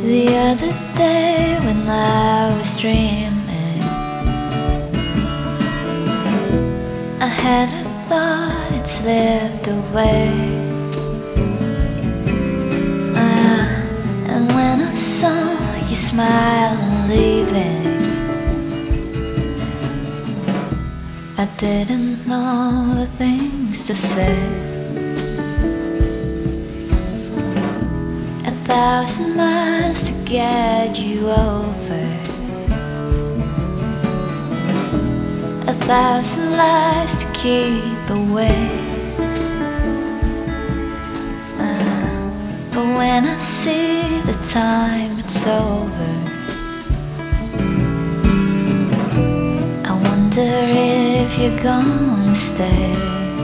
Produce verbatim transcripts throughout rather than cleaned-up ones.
The other day when I was dreaming, I had a thought, it slipped away. Ah, and when I saw you smiling, leaving, I didn't know the things to say. A thousand miles to get you over, a thousand lies to keep away. uh, But when I see the time it's over, I wonder if you're gonna stay.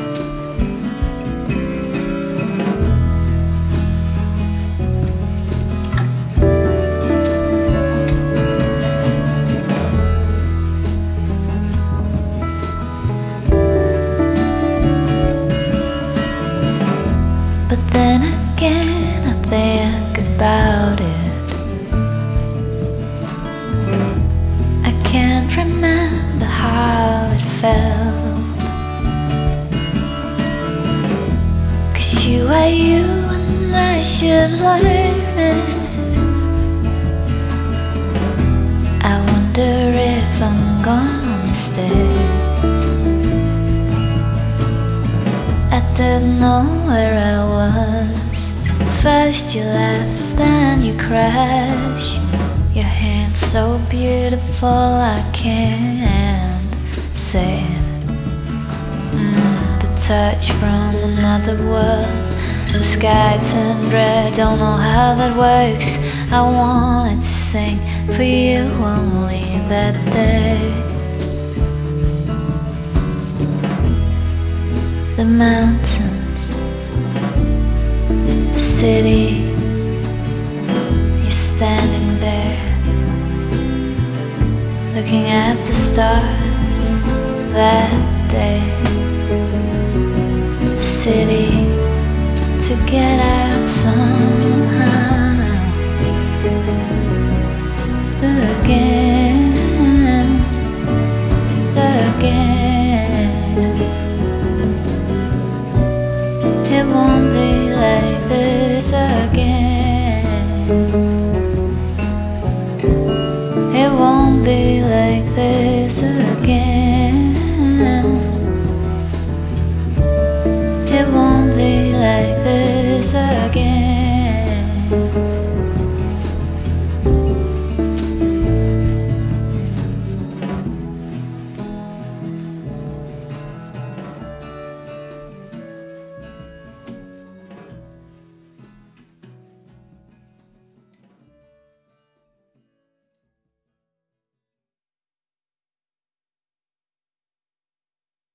But then again I think about it, I can't remember how it felt. 'Cause you are you and I should learn it. I wonder if I'm gonna stay. I didn't know where I was. First you left, then you crashed. Your hand's so beautiful I can't say it. Mm, the touch from another world. The sky turned red, don't know how that works. I wanted to sing for you only that day. The mountains, the city, you're standing there, looking at the stars that day. The city, to get out some